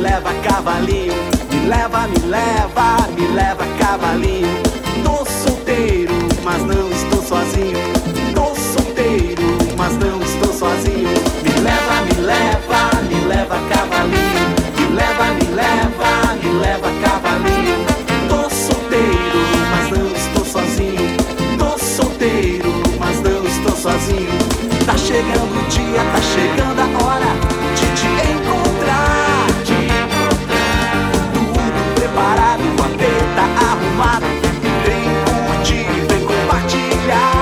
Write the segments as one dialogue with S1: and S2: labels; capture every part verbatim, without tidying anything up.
S1: leva cavalinho, me leva, me leva, me leva cavalinho. Tô solteiro, mas não estou sozinho. Tô solteiro, mas não estou sozinho. Me leva, me leva, me leva cavalinho. Me leva, me leva, me leva cavalinho. Tô solteiro, mas não estou sozinho. Tô solteiro, mas não estou sozinho. Tá chegando o dia, tá chegando a hora de te encontrar. Te encontrar. Tudo preparado, a teta arrumada. Vem curtir, vem compartilhar.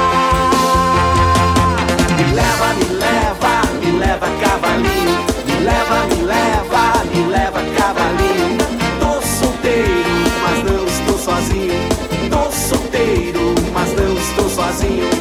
S1: Me leva, me leva, me leva cavalinho. Me leva, me leva, me leva cavalinho. Tô solteiro, mas não estou sozinho. Tô solteiro, mas não estou sozinho.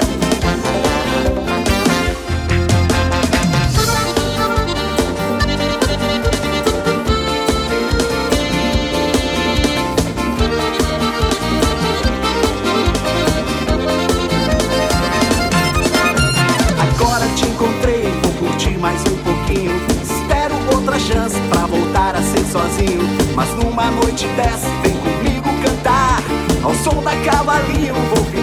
S1: Mais um pouquinho, espero outra chance pra voltar a ser sozinho. Mas numa noite dessa, vem comigo cantar ao som da cavalinho. Vou